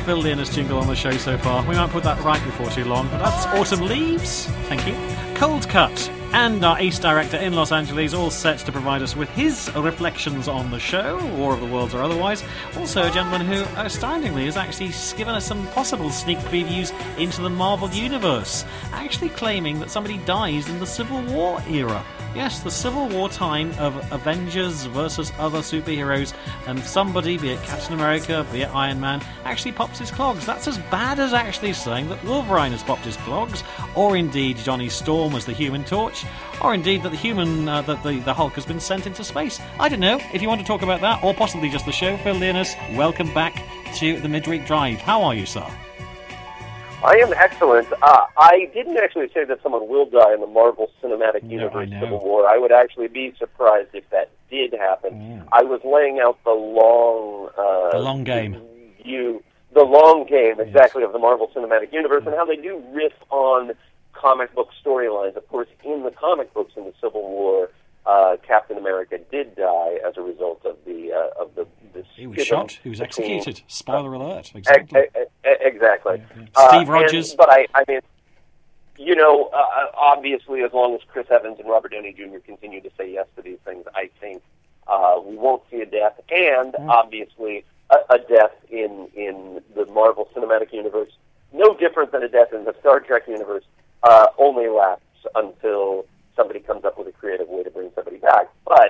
Phil Leonard's jingle on the show so far. We might put that right before too long, but that's Autumn Leaves. Thank you. Cold Cut. And our ace director in Los Angeles, all set to provide us with his reflections on the show, War of the Worlds or otherwise. Also a gentleman who, astoundingly, has actually given us some possible sneak previews into the Marvel Universe, actually claiming that somebody dies in the Civil War era. Yes, the Civil War time of Avengers versus other superheroes, and somebody, be it Captain America, be it Iron Man, actually pops his clogs. That's as bad as actually saying that Wolverine has popped his clogs, or indeed Johnny Storm was the Human Torch, or indeed that the Hulk has been sent into space. I don't know. If you want to talk about that, or possibly just the show, Phil Leonis, welcome back to the Midweek Drive. How are you, sir? I am excellent. I didn't actually say that someone will die in the Marvel Cinematic Universe Civil War. I would actually be surprised if that did happen. I was laying out the long game. The long game, exactly, of the Marvel Cinematic Universe and how they do riff on comic book storylines. Of course, in the comic books in the Civil War, Captain America did die as a result of the he was shot. He was executed. Spoiler alert. Exactly. Exactly. Steve Rogers. But I mean, obviously, as long as Chris Evans and Robert Downey Jr. continue to say yes to these things, I think we won't see a death. And obviously, a death in the Marvel Cinematic Universe, no different than a death in the Star Trek universe, only lasts until somebody comes up with a creative way to bring somebody back. But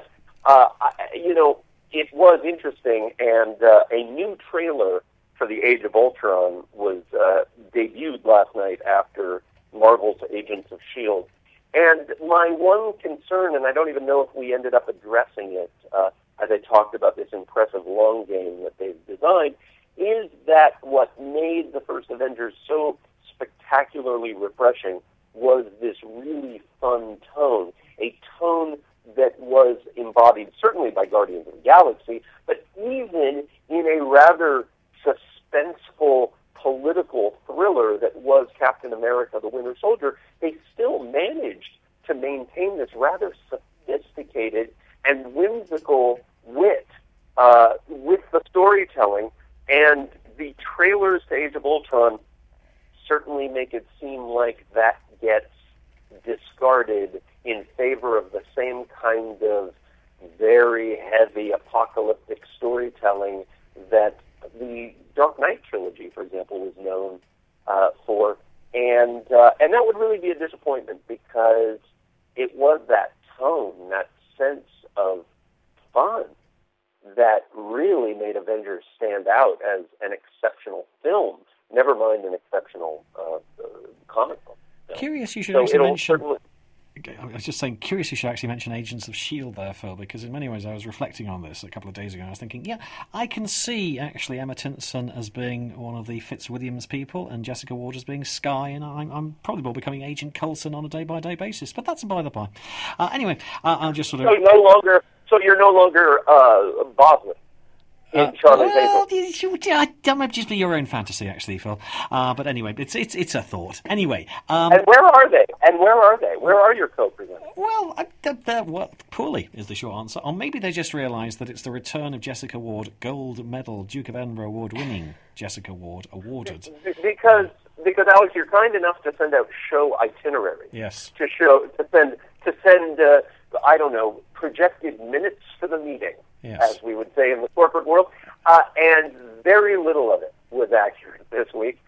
it was interesting, and a new trailer for the Age of Ultron was debuted last night after Marvel's Agents of S.H.I.E.L.D. And my one concern, and I don't even know if we ended up addressing it as I talked about this impressive long game that they've designed, is that what made the first Avengers so spectacularly refreshing was this really fun tone, a tone that was embodied certainly by Guardians of the Galaxy, but even in a rather suspenseful political thriller that was Captain America, the Winter Soldier, they still managed to maintain this rather sophisticated and whimsical wit with the storytelling, and the trailers to Age of Ultron certainly make it seem like that gets discarded in favor of the same kind of very heavy apocalyptic storytelling that the Dark Knight trilogy, for example, was known for, and that would really be a disappointment because it was that tone, that sense of fun that really made Avengers stand out as an exceptional film, never mind an exceptional comic book. Curious you should actually mention... I was just saying, curious you should actually mention Agents of S.H.I.E.L.D. there, Phil, because in many ways I was reflecting on this a couple of days ago, and I was thinking, I can see actually Emma Tinson as being one of the Fitzwilliams people and Jessica Ward as being Skye, and I'm probably becoming Agent Coulson on a day-by-day basis, but that's by the by. Anyway, I'll just sort of... So you're no longer Bosley. That might just be your own fantasy, actually, Phil. But anyway, it's a thought. Anyway, and where are they? Where are your co-presenters? Well, poorly is the short answer. Or maybe they just realised that it's the return of Jessica Ward, gold medal, Duke of Edinburgh award-winning Jessica Ward, awarded. Because Alex, you're kind enough to send out show itineraries. Yes. To send I don't know, projected minutes for the meeting. Yes. As we would say in the corporate world, and very little of it was accurate this week.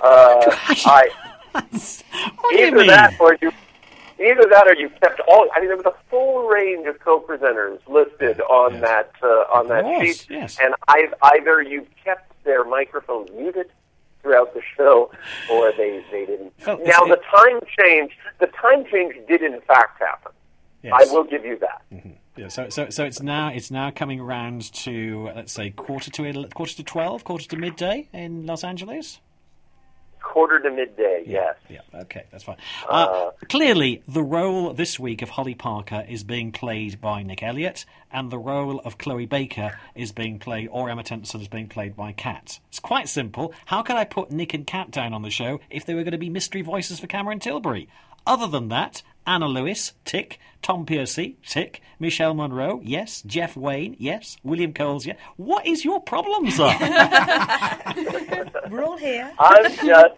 Either that or you kept all. I mean, there was a full range of co-presenters listed on that sheet, yes. And either you kept their microphones muted throughout the show, or they didn't. The time change did in fact happen. Yes. I will give you that. Mm-hmm. Yeah, so it's now coming around to, let's say, quarter to 12, quarter to midday in Los Angeles. Quarter to midday, yes. Yeah, okay, that's fine. Clearly, the role this week of Holly Parker is being played by Nick Elliott, and the role of Chloe Baker is being played, or Emma Tennyson is being played by Kat. It's quite simple. How could I put Nick and Kat down on the show if they were going to be mystery voices for Cameron Tilbury? Other than that, Anna Lewis, tick. Tom Piercy, tick. Michelle Monroe, yes. Jeff Wayne, yes. William Coles, yes. What is your problem, sir? We're all here. I'm just,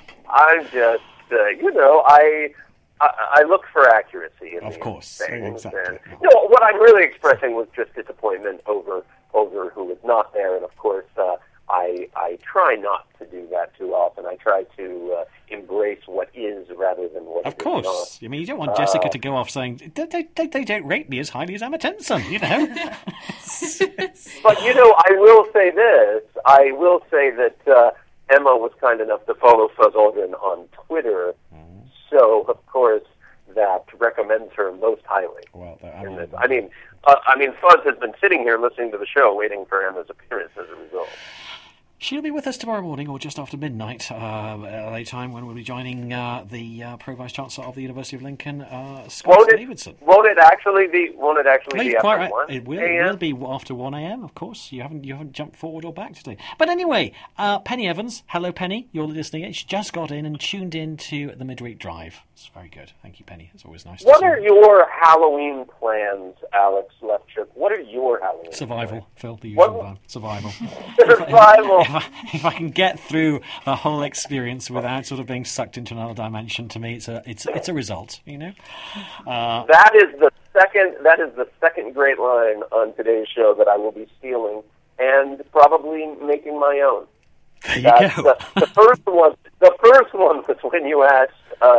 I look for accuracy in Of these course, things. exactly. And, what I'm really expressing was just disappointment over who was not there, and of course, I try not to do that too often. I try to embrace what is rather than what Of is course. not. I mean, you don't want Jessica to go off saying, they don't rate me as highly as Emma Tennyson, you know? But, I will say this. I will say that Emma was kind enough to follow Fuzz Aldrin on Twitter, so, of course, that recommends her most highly. Well, I mean, Fuzz has been sitting here listening to the show, waiting for Emma's appearance as a result. she'll be with us tomorrow morning, or just after midnight, LA time, when we'll be joining the Pro Vice Chancellor of the University of Lincoln, Scott Davidson. Won't it actually be after Quite right. 1 It will a.m.? be after 1 a.m. Of course, you haven't jumped forward or back today. But anyway, Penny Evans, hello Penny, you're listening. She just got in and tuned in to the Midweek Drive. It's very good. Thank you, Penny. It's always nice. What to are see your Halloween plans, Alex Lefchuk? What are your Halloween Survival, plans? Phil, the usual one. Survival. Survival. If I can get through the whole experience without sort of being sucked into another dimension, to me, it's a result. You know. That is the second great line on today's show that I will be stealing and probably making my own. There you go. The first one was when you asked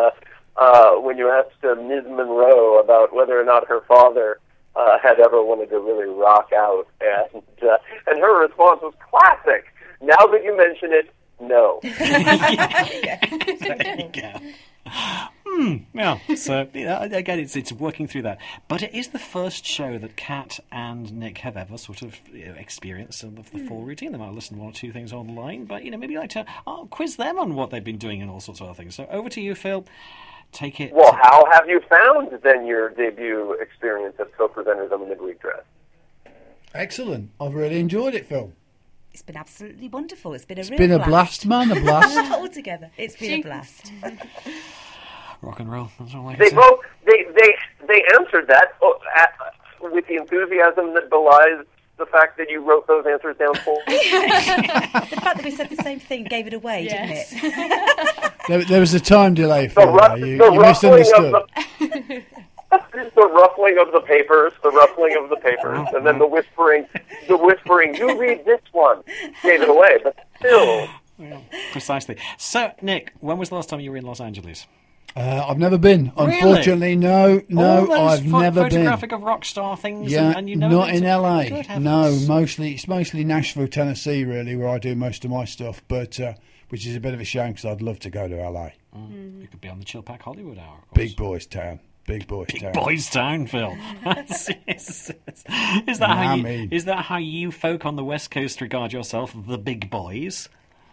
Ms. Monroe about whether or not her father had ever wanted to really rock out, and her response was classic. Now that you mention it, no. There you go. Yeah, so again, it's working through that. But it is the first show that Kat and Nick have ever sort of experienced of the full routine. They might have listened to one or two things online, but maybe like to quiz them on what they've been doing and all sorts of other things. So over to you, Phil. Take it. Well, how have you found then your debut experience as co-presenters on the Midweek Dress? Excellent. I've really enjoyed it, Phil. It's been absolutely wonderful. It's been a It's real been a blast, man, a blast. Altogether, it's been a blast. Rock and roll. That's all I can say. They answered that with the enthusiasm that belies the fact that you wrote those answers down for. The fact that we said the same thing gave it away, didn't it? There was a time delay, Phil. You ruffling misunderstood. The ruffling of the papers, and then the whispering, you read this one, gave it away, but still. Yeah, precisely. So, Nick, when was the last time you were in Los Angeles? I've never been. Really? Unfortunately, no, All those I've never been. photographic of rock star things, Yeah, and you never not been in to- LA. Good No, heavens. it's mostly Nashville, Tennessee, really, where I do most of my stuff. But which is a bit of a shame because I'd love to go to LA. You could be on the Chill Pack Hollywood Hour. Of course. Big boys town. Big boys town. Boys Town, Phil. Is that how you folk on the West Coast regard yourself, the big boys?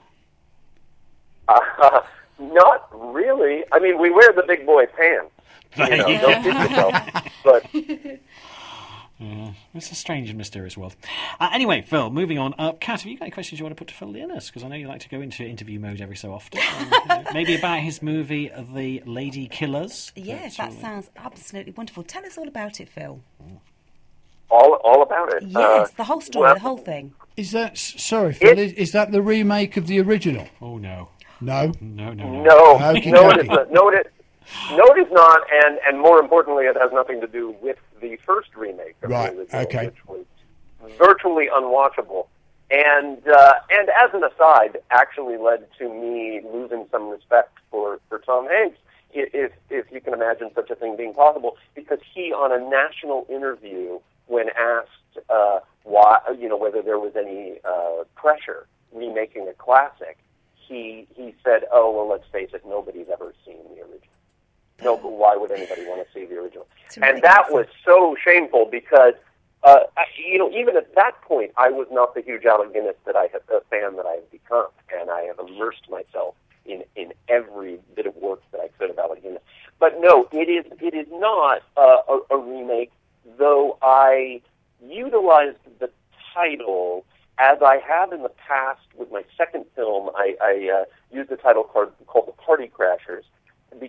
Not really. I mean, we wear the big boy pants. There you Don't kid yourself. But Yeah, it's a strange and mysterious world. Anyway, Phil, moving on. Kat, have you got any questions you want to put to Phil Leonis? Because I know you like to go into interview mode every so often. Maybe about his movie, The Lady Killers. Yes, that sounds absolutely wonderful. Tell us all about it, Phil. all about it. Yes, the whole story, well, the whole thing. Is that sorry, Phil? Is that the remake of the original? Oh, no. No. No. Okey No, it dokey. is not. No, it is not, and more importantly, it has nothing to do with the first remake of Right, the original, okay. which was virtually unwatchable. And as an aside, actually led to me losing some respect for Tom Hanks, if you can imagine such a thing being possible, because he, on a national interview, when asked whether there was any pressure remaking a classic, he said, "Oh, well, let's face it, nobody's ever seen the original. No, but why would anybody want to see the original?" And that was so shameful because, even at that point, I was not the huge Alec Guinness fan that I have become, and I have immersed myself in every bit of work that I could of Alec Guinness. But no, it is not a remake, though I utilized the title as I have in the past with my second film. I used a title called The Party Crashers, because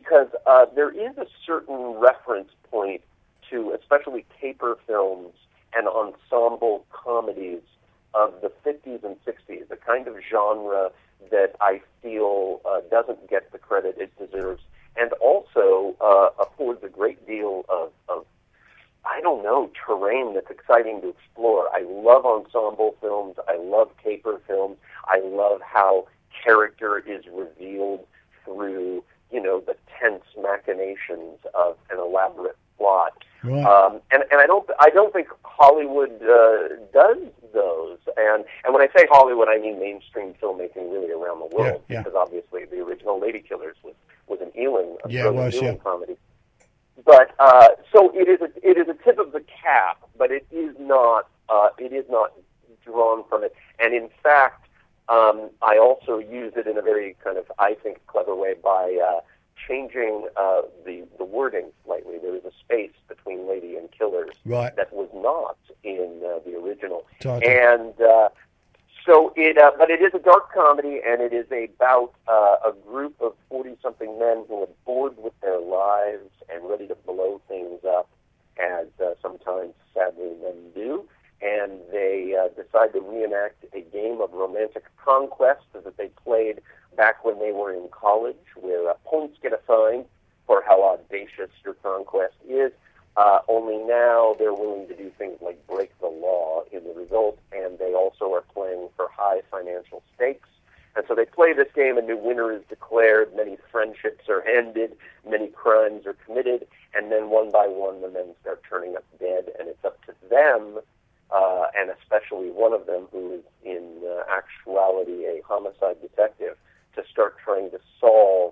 there is a certain reference point to especially caper films and ensemble comedies of the 50s and 60s, a kind of genre that I feel doesn't get the credit it deserves, and also affords a great deal of I don't know, terrain that's exciting to explore. I love ensemble films. I love caper films. I love how character is revealed through, the tense machinations of an elaborate plot. Right. And I don't think Hollywood does those. And when I say Hollywood, I mean mainstream filmmaking really around the world, Yeah. because obviously the original Lady Killers was an Ealing, Yeah. comedy. But so it is a tip of the cap, but it is not drawn from it. And in fact, I also use it in a very kind of, I think, clever way by changing the wording slightly. There is a space between Lady and Killers that was not in the original. Title. And so but it is a dark comedy, and it is about a group of 40-something men who are bored with their lives and ready to blow things up, as sometimes, sadly, men do. And they decide to reenact a game of romantic conquest that they played back when they were in college, where points get assigned for how audacious your conquest is. Only now they're willing to do things like break the law in the result, and they also are playing for high financial stakes. And so they play this game, a new winner is declared, many friendships are ended, many crimes are committed, and then one by one the men start turning up dead, and it's up to them, and especially one of them who is in actuality a homicide detective, to start trying to solve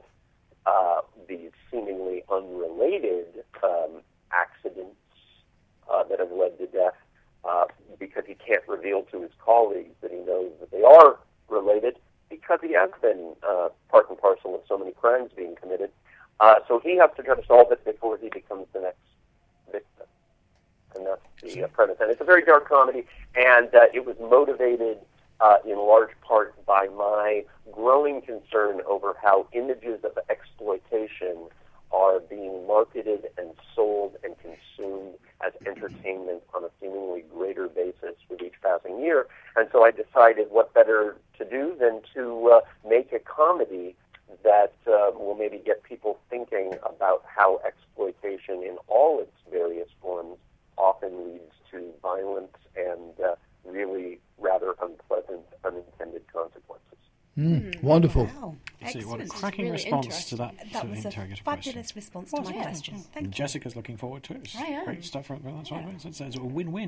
these seemingly unrelated accidents that have led to death, because he can't reveal to his colleagues that he knows that they are related, because he has been part and parcel of so many crimes being committed. So he has to try to solve it before he becomes the next victim. And that's the premise. And it's a very dark comedy, and it was motivated in large part by my growing concern over how images of exploitation are being marketed and sold and consumed as entertainment on a seemingly greater basis with each passing year. And so I decided what better to do than to make a comedy that will maybe get people thinking about how exploitation in all its various forms often leads to violence and really rather unpleasant, unintended consequences. Wonderful. Wow. See, what a Excellent. cracking really response to that That was a interrogative fabulous question. response to my question. Thank you. Jessica's looking forward to it. It's I am. great stuff. That's right. It's a win-win.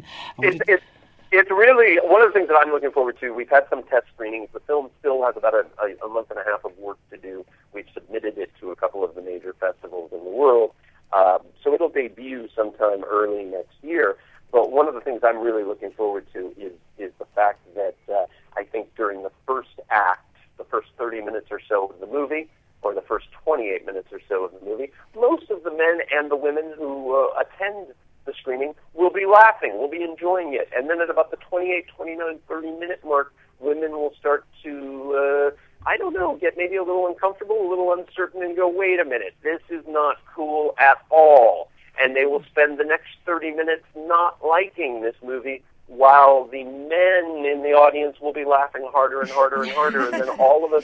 It's really one of the things that I'm looking forward to. We've had some test screenings. The film still has about a month and a half of work to do. We've submitted it to a couple of the major festivals in the world. So it'll debut sometime early next year. But one of the things I'm really looking forward to is the fact that I think during the first act, the first 30 minutes or so of the movie, or the first 28 minutes or so of the movie, most of the men and the women who attend the screening will be laughing, will be enjoying it. And then at about the 28, 29, 30-minute mark, women will start to, get maybe a little uncomfortable, a little uncertain, and go, wait a minute, this is not cool at all. And they will spend the next 30 minutes not liking this movie, while the men in the audience will be laughing harder and harder and harder, and then all of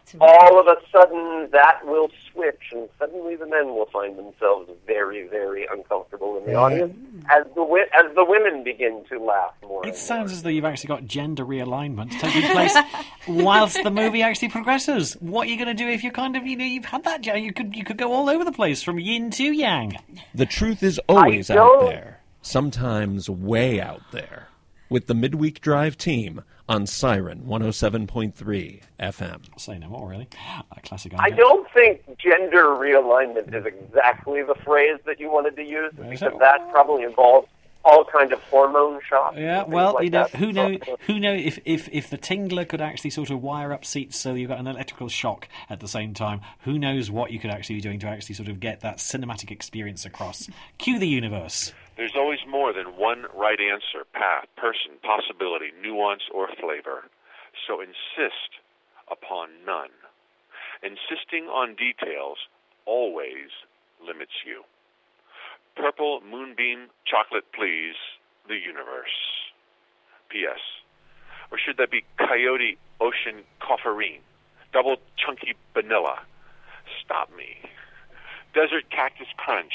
a sudden that will switch, and suddenly the men will find themselves very, very uncomfortable in the audience as the women begin to laugh more. It sounds as though you've actually got gender realignment taking place whilst the movie actually progresses. What are you going to do if you you've had that? You could go all over the place from yin to yang. The truth is always out there, sometimes way out there. With the Midweek Drive team on Siren 107.3 FM. Say no more, really. Classic. I don't think gender realignment is exactly the phrase that you wanted to use, because that probably involves all kinds of hormone shots. Yeah, well, who knows if the Tingler could actually sort of wire up seats so you've got an electrical shock at the same time, who knows what you could actually be doing to actually sort of get that cinematic experience across. Cue the universe. There's always more than one right answer, path, person, possibility, nuance, or flavor. So insist upon none. Insisting on details always limits you. Purple Moonbeam Chocolate Please, the universe. P.S. Or should that be Coyote Ocean Cofferine? Double Chunky Vanilla. Stop me. Desert Cactus Crunch.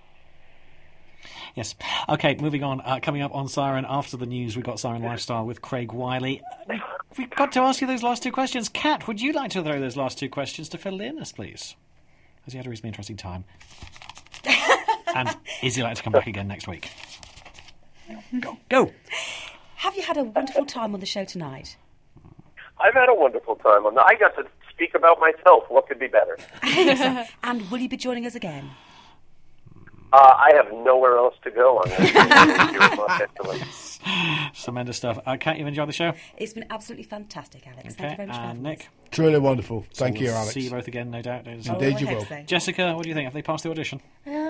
Yes. Okay, moving on. Coming up on Siren, after the news, we've got Siren Lifestyle with Craig Wiley. We've got to ask you those last two questions. Kat, would you like to throw those last two questions to Phil Learners, please? Has he had a reasonably interesting time? And is he likely to come back again next week? Go. Have you had a wonderful time on the show tonight? I've had a wonderful time. I got to speak about myself. What could be better? And will you be joining us again? I have nowhere else to go on this. Tremendous stuff. Kat, you've enjoyed the show? It's been absolutely fantastic, Alex. Okay. Thank you very much for having Nick? us. Truly wonderful. Thank So you, we'll Alex. see you both again, no doubt. Indeed you will. So. Jessica, what do you think? Have they passed the audition?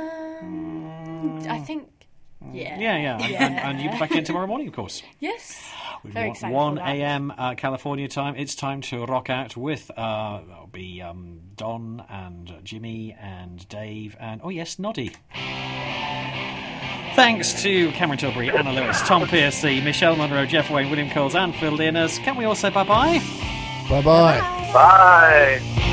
I think, yeah. Yeah. And you'll be back in tomorrow morning, of course. Yes. With Very excited 1 for that. a.m. California time. It's time to rock out with that'll be Don and Jimmy and Dave and, oh yes, Noddy. Thanks to Cameron Tilbury, Anna Lewis, Tom Piercy, Michelle Monroe, Jeff Wayne, William Coles and Phil Learners. Can we all say bye-bye? Bye-bye. Bye.